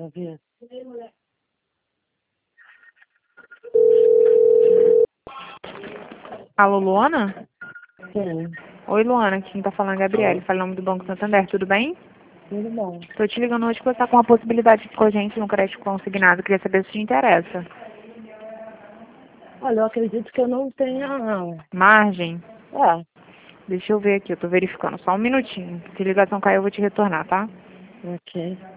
pra ver. Alô, Luana? Sim, Oi, Luana, quem tá falando é a Gabriele, fala em nome do Banco Santander, tudo bem? tudo bom. Tô te ligando hoje que você tá com uma possibilidade com a gente no crédito consignado, queria saber se te interessa. Olha, eu acredito que eu não tenha... Margem? É, Deixa eu ver aqui, eu tô verificando, só um minutinho. Se a ligação cair eu vou te retornar, tá? ok.